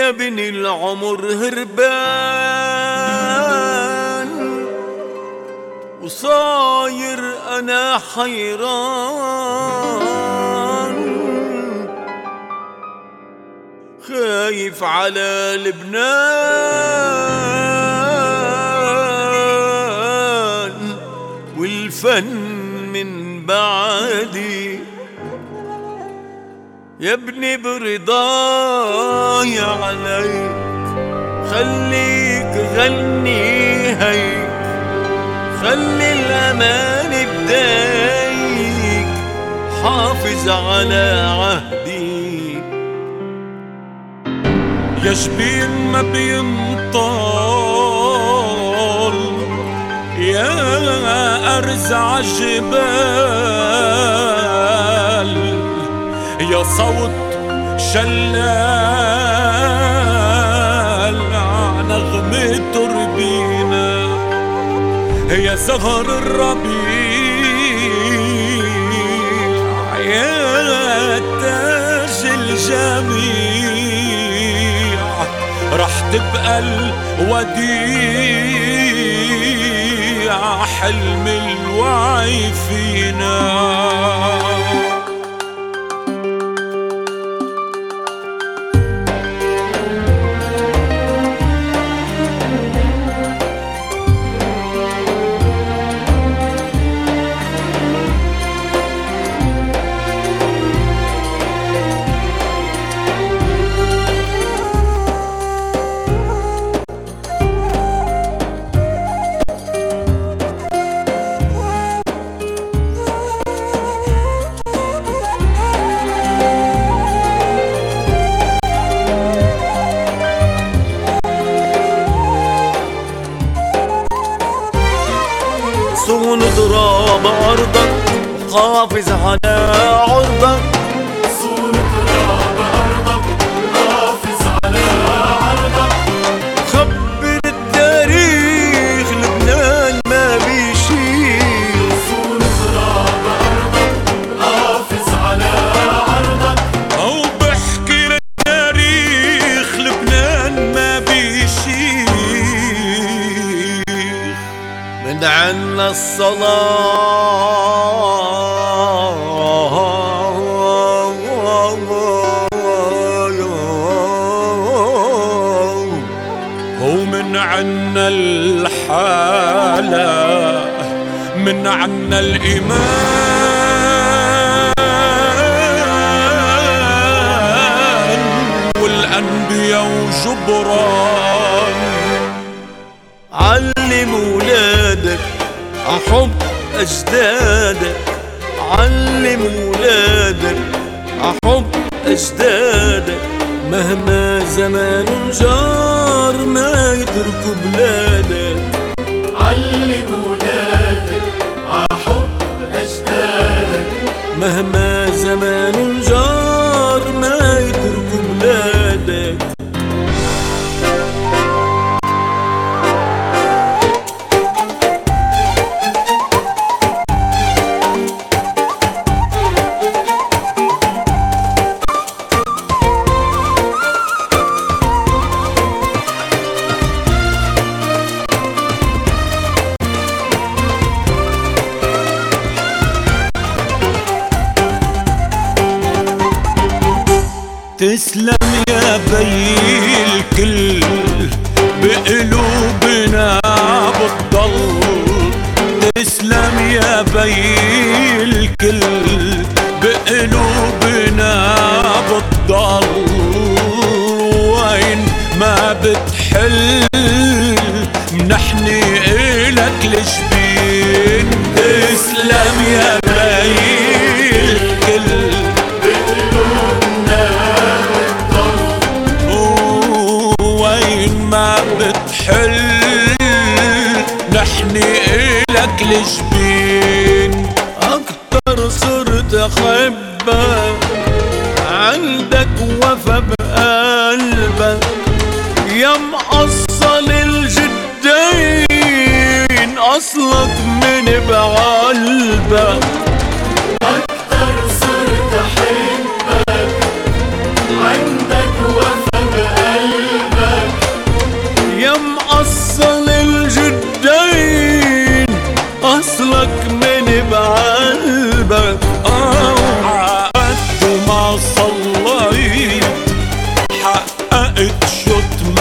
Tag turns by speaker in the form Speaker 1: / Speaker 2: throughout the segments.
Speaker 1: يا بني العمر هربان وصاير أنا حيران، خايف على لبنان والفن من بعدي. يا ابني برضاي عليك خليك غني هيك، خلي الأمان بدايك حافظ على عهدي.
Speaker 2: يا جبين ما بينطال يا أرزع الجبال، يا صوت شلال نغمة تربينا، يا زهر الربيع يا تاج الجميع، رح تبقى الوديع حلم الوعي فينا.
Speaker 1: صون ضراب أرضك حافظ على عرضك،
Speaker 3: صون ضراب أرضك حافظ على عرضك.
Speaker 1: خبر التاريخ لبنان ما بيشيل،
Speaker 3: صون ضراب أرضك حافظ على عرضك.
Speaker 2: أو بحكي للتاريخ لبنان ما بيشيل،
Speaker 1: من عنا الصلاة
Speaker 2: ومن عنا الحالة، من عنا الإيمان والأنبياء وجبران.
Speaker 1: علم ولادك عحب أجدادك، علم ولادك عحب أجدادك، مهما زمان جار ما يتركوا بلادك.
Speaker 3: علم ولادك عحب أجدادك،
Speaker 1: مهما زمان جار ما يتركوا بلادك.
Speaker 2: تسلم يا بي الكل بقلوبنا بتضل، تسلم يا بي الكل بقلوبنا بتضل، وين ما بتحل منحني إلك الجبين. تسلم يا بي الكل ما بتحل نحني إلك الجبين.
Speaker 1: أكتر صرت أحبك عندك وفا بقلبك، يا مقصل الجدين أصلك من بعلبك.
Speaker 3: أكتر صرت أحبك عندك وفا بقلبك،
Speaker 1: أصلك من بقلبك.
Speaker 2: قد ما صليت حققت شو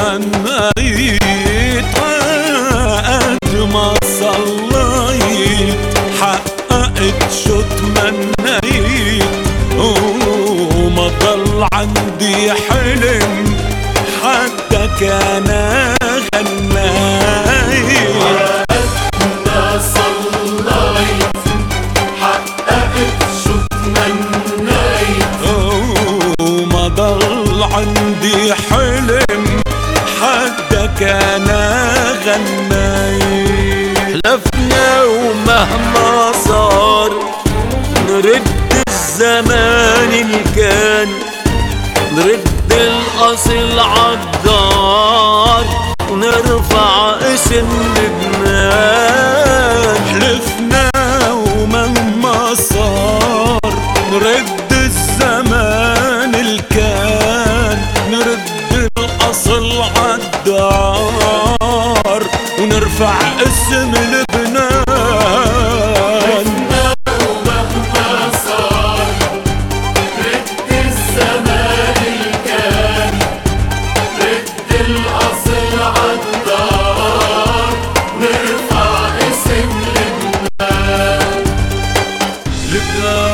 Speaker 2: تمنيت، قد ما صليت حققت شو تمنيت، وما ضل عندي حلم حتى كان غنيت.
Speaker 3: ما صليت حققت شو تمنيت،
Speaker 2: وما ضل عندي حلم حتى كان غنيت.
Speaker 1: حلفنا ومهما صار نرد الزمان اللي كان، نرد الأصل عالدار ونرفع اسم لبنان.
Speaker 2: حلفنا ومهما صار نرد الزمان اللي كان، نرد الأصل عالدار ونرفع اسم لبنان.
Speaker 3: ومهما صار رد الزمان اللي كان، رد الأصل عالدار نرفع اسم لبنان.
Speaker 1: لبنان